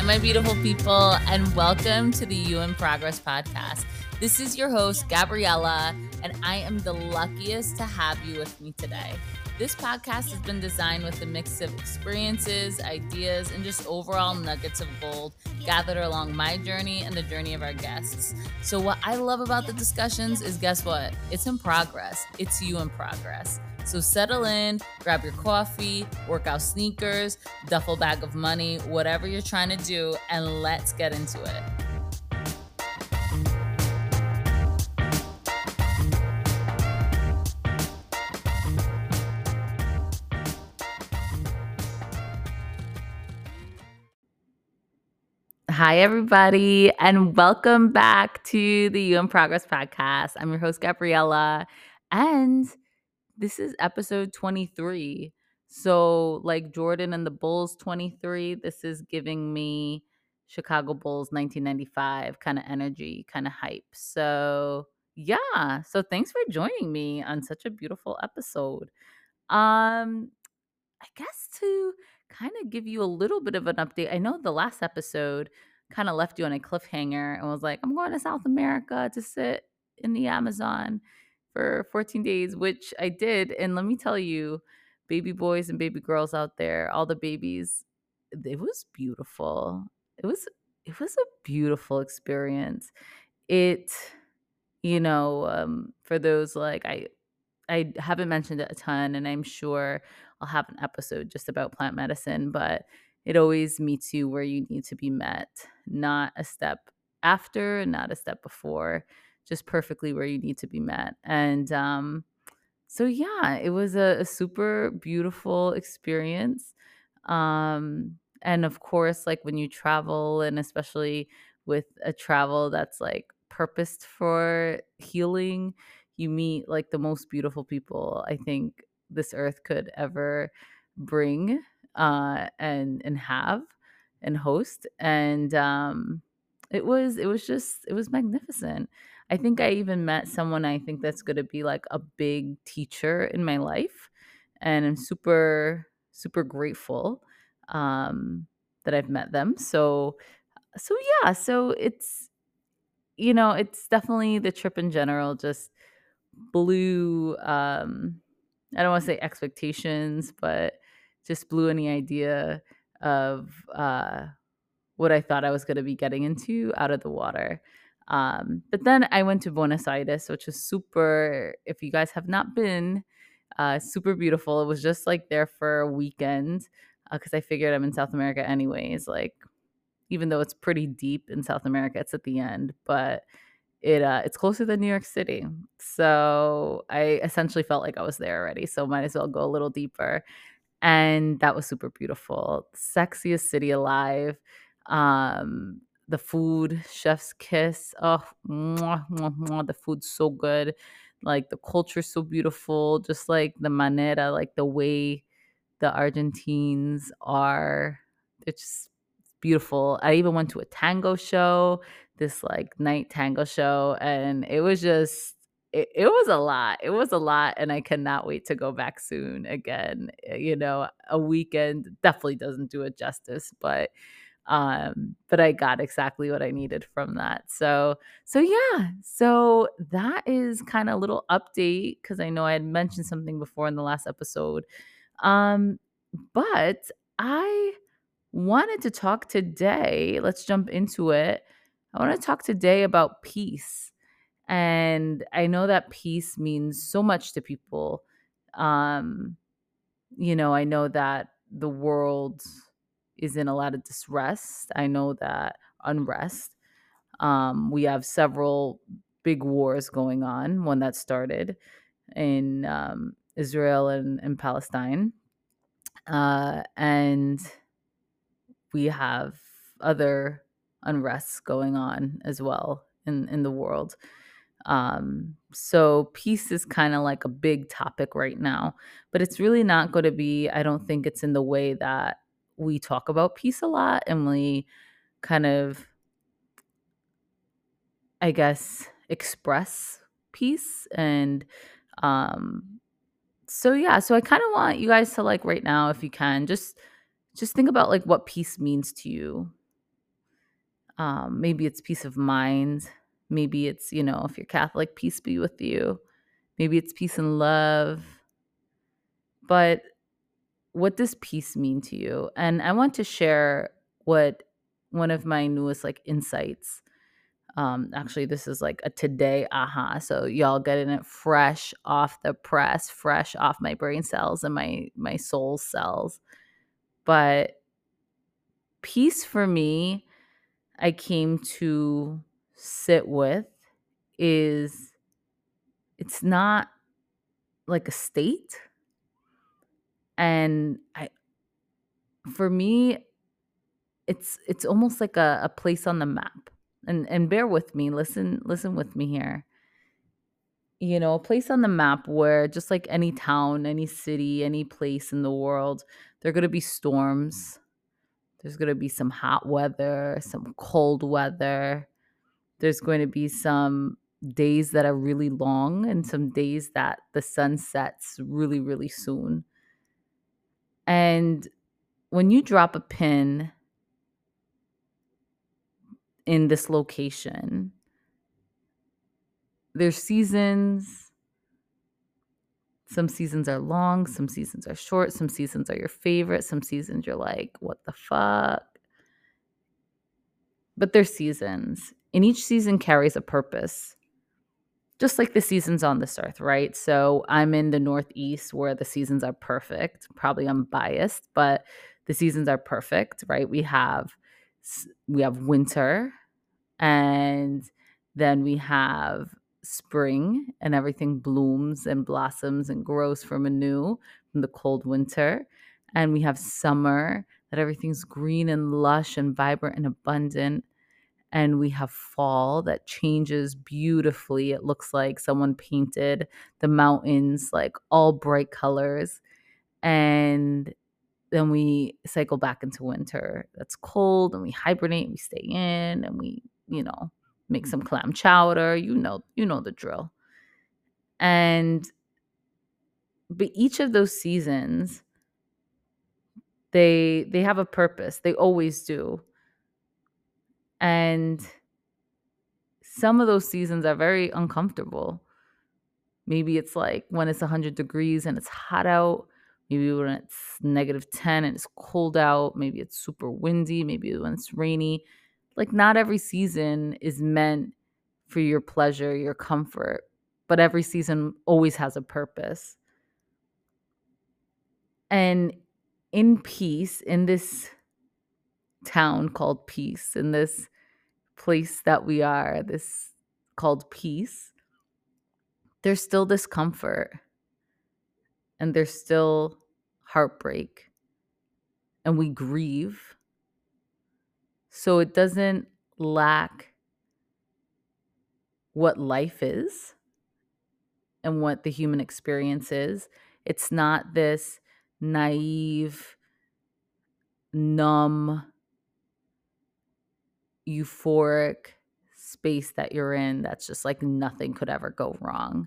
my beautiful people, and welcome to the You in Progress podcast. This is your host, Gabriella, and I am the luckiest to have you with me today. This podcast has been designed with a mix of experiences, ideas, and just overall nuggets of gold gathered along my journey and the journey of our guests. So what I love about the discussions is, guess what? It's in progress. It's you in progress. So settle in, grab your coffee, workout sneakers, duffel bag of money, whatever you're trying to do, and let's get into it. Hi, everybody, and welcome back to the You in Progress podcast. I'm your host, Gabriella, and this is episode 23. So, like Jordan and the Bulls 23, this is giving me Chicago Bulls 1995 kind of energy, kind of hype. So, yeah. So, thanks for joining me on such a beautiful episode. I guess to kind of give you a little bit of an update, I know the last episode kind of left you on a cliffhanger and was like, I'm going to South America to sit in the Amazon for 14 days, which I did. And let me tell you, baby boys and baby girls out there, all the babies, it was beautiful. It was a beautiful experience. It, for those like I haven't mentioned it a ton, and I'm sure I'll have an episode just about plant medicine, but it always meets you where you need to be met, not a step after, not a step before, just perfectly where you need to be met. And so, yeah, it was a super beautiful experience. And of course, like when you travel, and especially with a travel that's like purposed for healing, you meet like the most beautiful people I think this earth could ever bring and have and host. And it was magnificent. I think I even met someone I think that's going to be like a big teacher in my life, and I'm super super grateful that I've met them. So yeah, so it's definitely the trip in general just blew I don't want to say expectations, but just blew any idea of what I thought I was going to be getting into out of the water. But then I went to Buenos Aires, which is super, if you guys have not been, super beautiful. It was just like there for a weekend because I figured I'm in South America anyways. Like, even though it's pretty deep in South America, it's at the end, but it's closer than New York City. So I essentially felt like I was there already. So might as well go a little deeper. And that was super beautiful. Sexiest city alive. The food, chef's kiss. Oh, mwah, mwah, mwah, the food's so good. Like the culture's so beautiful. Just like the manera, like the way the Argentines are. It's just beautiful. I even went to a tango show, this like night tango show, and it was just it was a lot. It was a lot, and I cannot wait to go back soon again. A weekend definitely doesn't do it justice, but I got exactly what I needed from that. So yeah. So that is kind of a little update because I know I had mentioned something before in the last episode. Um, but I wanted to talk today. Let's jump into it. I want to talk today about peace. And I know that peace means so much to people. Um, I know that the world is in a lot of distress. I know that unrest. We have several big wars going on, one that started in Israel and Palestine. And we have other unrests going on as well in the world. So peace is kind of like a big topic right now, but it's really not going to be, I don't think it's in the way that we talk about peace a lot and we kind of, I guess, express peace. And so yeah, so I kind of want you guys to like right now, if you can, just think about like what peace means to you. Maybe it's peace of mind. Maybe it's, if you're Catholic, peace be with you. Maybe it's peace and love. But what does peace mean to you? And I want to share what one of my newest like insights. Actually, this is like a today aha. So y'all getting it fresh off the press, fresh off my brain cells and my soul cells. But peace for me, I came to sit with is it's not like a state. And I for me, it's almost like a place on the map. And bear with me, listen with me here. A place on the map where just like any town, any city, any place in the world, there are going to be storms. There's going to be some hot weather, some cold weather. There's going to be some days that are really long and some days that the sun sets really, really soon. And when you drop a pin in this location, there's seasons. Some seasons are long, some seasons are short, some seasons are your favorite, some seasons you're like, what the fuck? But there's seasons, and each season carries a purpose, just like the seasons on this earth, right? So I'm in the Northeast where the seasons are perfect. Probably I'm biased, but the seasons are perfect, right? We have winter, and then we have spring, and everything blooms and blossoms and grows from anew from the cold winter. And we have summer, that everything's green and lush and vibrant and abundant. And we have fall that changes beautifully. It looks like someone painted the mountains like all bright colors. And then we cycle back into winter. That's cold, and we hibernate, we stay in, and we, make some clam chowder. You know the drill. And but each of those seasons, they have a purpose. They always do. And some of those seasons are very uncomfortable. Maybe it's like when it's 100 degrees and it's hot out. Maybe when it's -10 and it's cold out. Maybe it's super windy. Maybe when it's rainy. Like, not every season is meant for your pleasure, your comfort, but every season always has a purpose. And in peace, in this town called peace, in this place that we are, this called peace, there's still discomfort and there's still heartbreak, and we grieve. So it doesn't lack what life is and what the human experience is. It's not this naive, numb, euphoric space that you're in that's just like nothing could ever go wrong.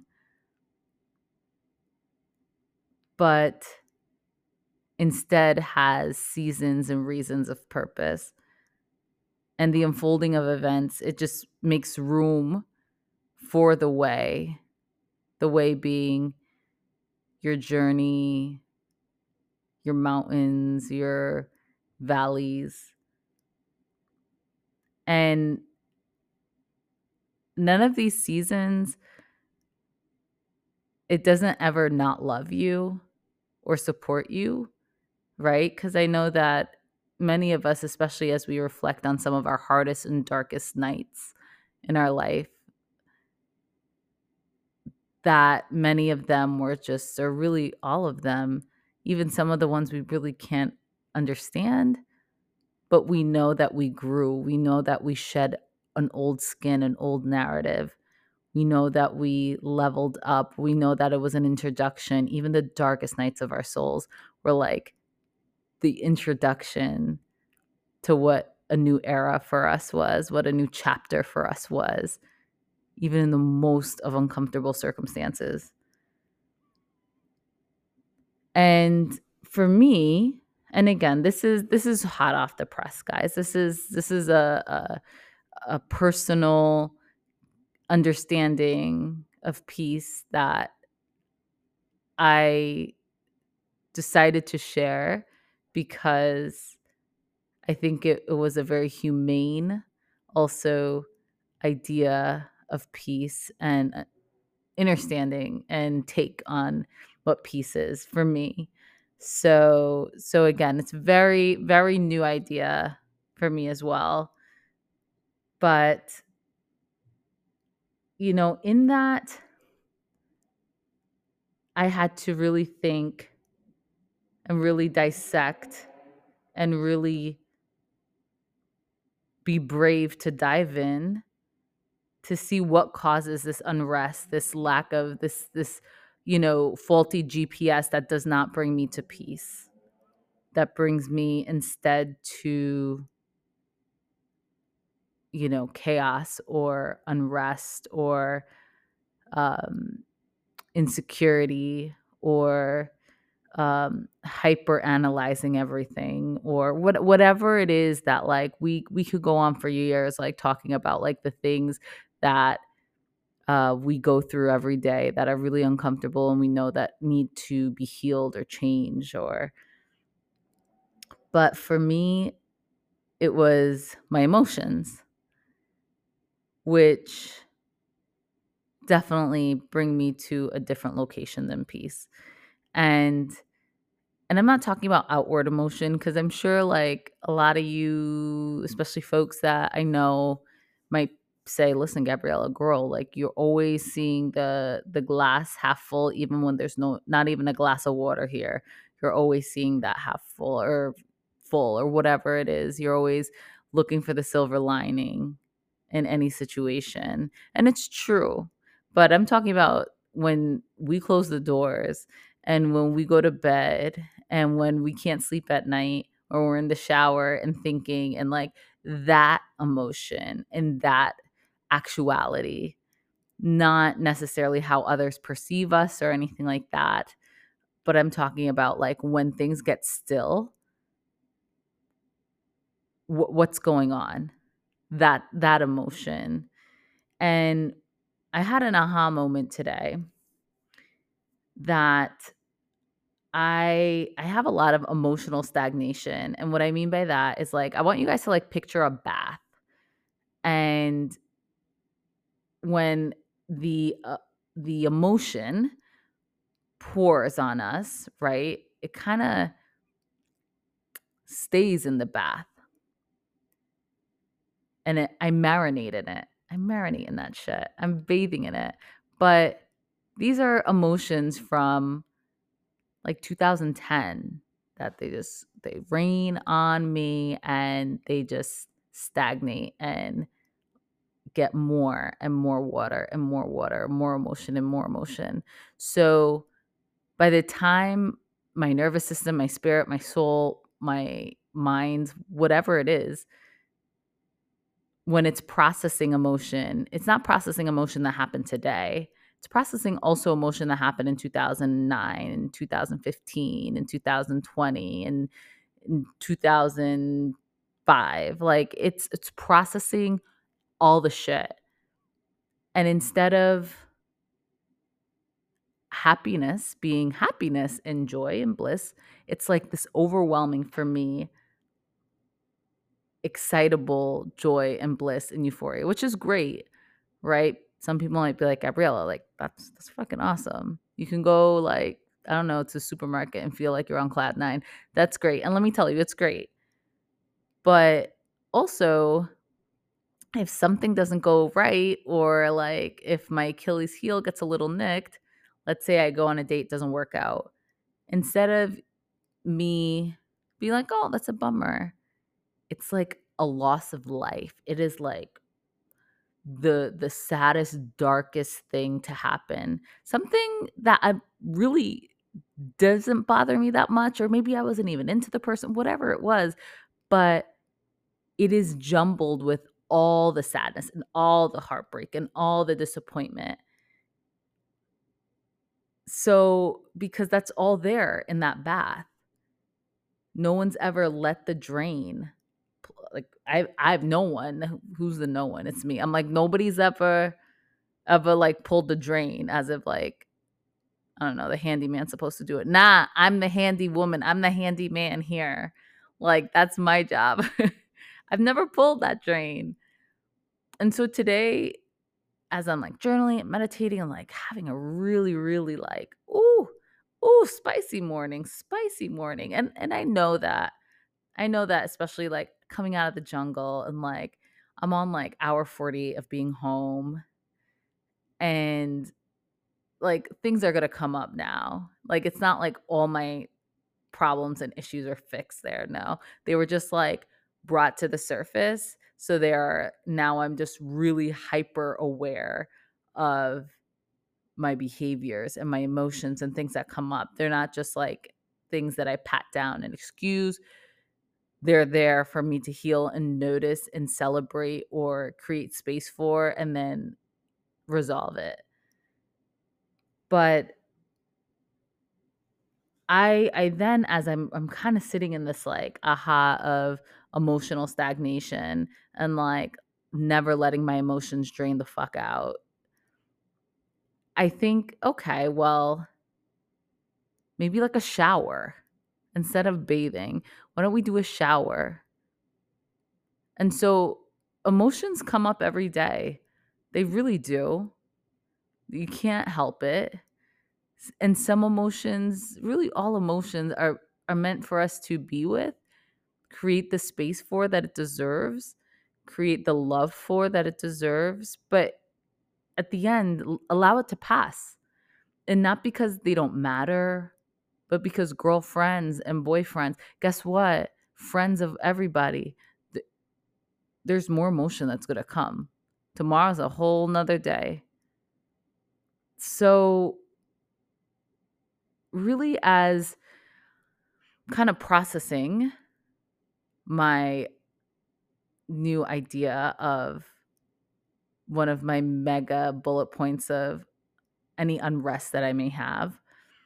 But instead has seasons and reasons of purpose. And the unfolding of events, it just makes room for the way being your journey, your mountains, your valleys. And none of these seasons, it doesn't ever not love you or support you, right? Because I know that many of us, especially as we reflect on some of our hardest and darkest nights in our life, that many of them were just, or really all of them, even some of the ones we really can't understand, but we know that we grew. We know that we shed an old skin, an old narrative. We know that we leveled up. We know that it was an introduction. Even the darkest nights of our souls were like the introduction to what a new era for us was, what a new chapter for us was, even in the most of uncomfortable circumstances. And for me, and again, this is hot off the press, guys. This is a personal understanding of peace that I decided to share because I think it was a very humane, also, idea of peace and understanding and take on what peace is for me. So again, it's very, very new idea for me as well. But, in that, I had to really think and really dissect and really be brave to dive in to see what causes this unrest, this lack of this faulty GPS that does not bring me to peace, that brings me instead to, chaos or unrest or um, insecurity or hyper analyzing everything or whatever it is that like we could go on for years like talking about like the things that we go through every day that are really uncomfortable and we know that need to be healed or changed or but for me it was my emotions which definitely bring me to a different location than peace and I'm not talking about outward emotion because I'm sure like a lot of you, especially folks that I know, might say, "Listen, Gabriella, girl, like you're always seeing the glass half full, even when there's not even a glass of water here. You're always seeing that half full or whatever it is. You're always looking for the silver lining in any situation, and it's true. But I'm talking about when we close the doors." And when we go to bed and when we can't sleep at night or we're in the shower and thinking and like that emotion and that actuality, not necessarily how others perceive us or anything like that. But I'm talking about like when things get still, what's going on, that emotion. And I had an aha moment today that I have a lot of emotional stagnation, and what I mean by that is, like, I want you guys to, like, picture a bath, and when the emotion pours on us, right, it kinda stays in the bath, and I marinate in it. I marinate in that shit. I'm bathing in it, but these are emotions from like 2010 that they rain on me and they just stagnate and get more and more water and more water, more emotion and more emotion. So by the time my nervous system, my spirit, my soul, my mind, whatever it is, when it's processing emotion, it's not processing emotion that happened today. It's processing also emotion that happened in 2009 and 2015 and 2020 and in 2005. Like it's processing all the shit. And instead of happiness being happiness and joy and bliss, it's like this overwhelming for me excitable joy and bliss and euphoria, which is great, right? Some people might be like, Gabriella, like that's fucking awesome. You can go like, I don't know, to a supermarket and feel like you're on cloud nine. That's great. And let me tell you, it's great. But also, if something doesn't go right, or like if my Achilles heel gets a little nicked, let's say I go on a date, doesn't work out. Instead of me being like, oh, that's a bummer, it's like a loss of life. It is like the saddest, darkest thing to happen. Something that I really doesn't bother me that much, or maybe I wasn't even into the person, whatever it was, but it is jumbled with all the sadness and all the heartbreak and all the disappointment. So, because that's all there in that bath. No one's ever let the drain. Like I have no one. Who's the no one? It's me. I'm like, nobody's ever like pulled the drain as if like, I don't know, the handyman's supposed to do it. Nah, I'm the handy woman. I'm the handy man here. Like that's my job. I've never pulled that drain. And so today, as I'm like journaling and meditating and like having a really, really like, spicy morning, spicy morning. And I know that especially like coming out of the jungle and like I'm on like hour 40 of being home and like things are gonna come up now. Like it's not like all my problems and issues are fixed there. No. They were just like brought to the surface. So they are now I'm just really hyper aware of my behaviors and my emotions and things that come up. They're not just like things that I pat down and excuse. They're there for me to heal and notice and celebrate or create space for and then resolve it. But I then as I'm kind of sitting in this like aha of emotional stagnation and like never letting my emotions drain the fuck out. I think, okay, well, maybe like a shower instead of bathing. Why don't we do a shower? And so emotions come up every day. They really do. You can't help it. And some emotions, really all emotions are meant for us to be with, create the space for that it deserves, create the love for that it deserves, but at the end allow it to pass. And not because they don't matter, but because girlfriends and boyfriends, guess what? Friends of everybody, there's more emotion that's going to come. Tomorrow's a whole nother day. So, really, as kind of processing my new idea of one of my mega bullet points of any unrest that I may have,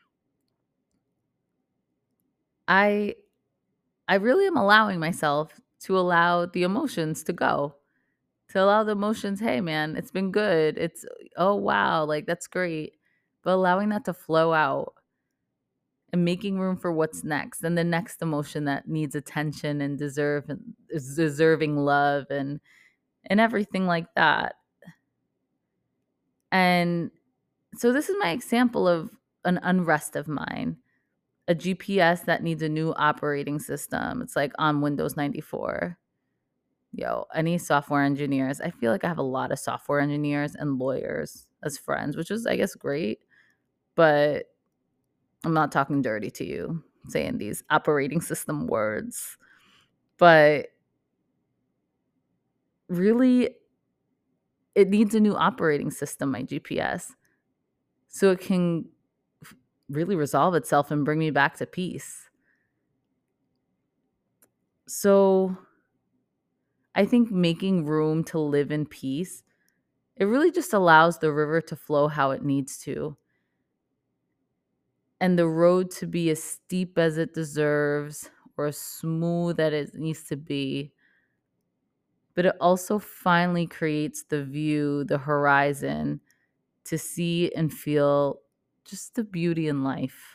I I really am allowing myself to allow the emotions to go. To allow the emotions, hey man, it's been good. It's oh wow, like that's great. But allowing that to flow out and making room for what's next and the next emotion that needs attention and deserve and is deserving love and everything like that. And so this is my example of an unrest of mine. A GPS that needs a new operating system. It's like on Windows 94. Yo, any software engineers, I feel like I have a lot of software engineers and lawyers as friends, which is, I guess, great. But I'm not talking dirty to you saying these operating system words. But really, it needs a new operating system, my GPS, so it can really resolve itself and bring me back to peace. So I think making room to live in peace, it really just allows the river to flow how it needs to and the road to be as steep as it deserves or as smooth as it needs to be. But it also finally creates the view, the horizon to see and feel just the beauty in life.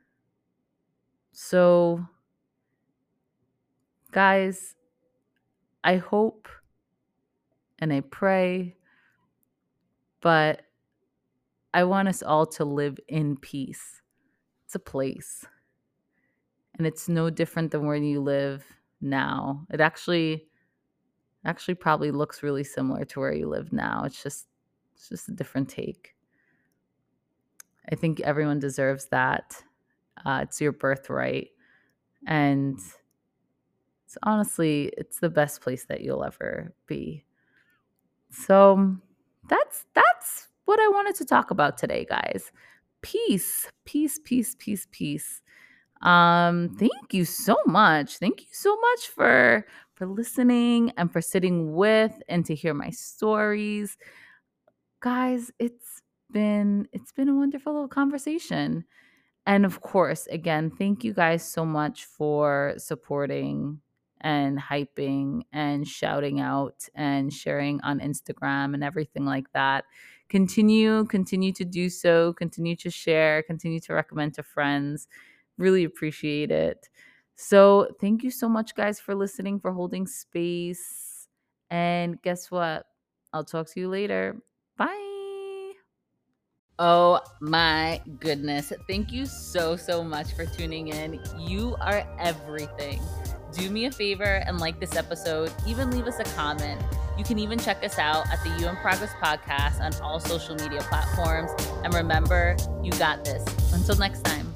So, guys, I hope and I pray, but I want us all to live in peace. It's a place, and it's no different than where you live now. It actually probably looks really similar to where you live now. It's just a different take. I think everyone deserves that. It's your birthright, and it's the best place that you'll ever be. So that's what I wanted to talk about today, guys. Peace, peace, peace, peace, peace. Thank you so much. Thank you so much for listening and for sitting with and to hear my stories. Guys, it's been a wonderful little conversation. And of course, again, thank you guys so much for supporting and hyping and shouting out and sharing on Instagram and everything like that. Continue to do so, continue to share, continue to recommend to friends. Really appreciate it. So, thank you so much guys for listening, for holding space. And guess what? I'll talk to you later. Bye. Oh my goodness. Thank you so much for tuning in. You are everything. Do me a favor and like this episode, even leave us a comment. You can even check us out at the You in Progress podcast on all social media platforms. And remember, you got this. Until next time.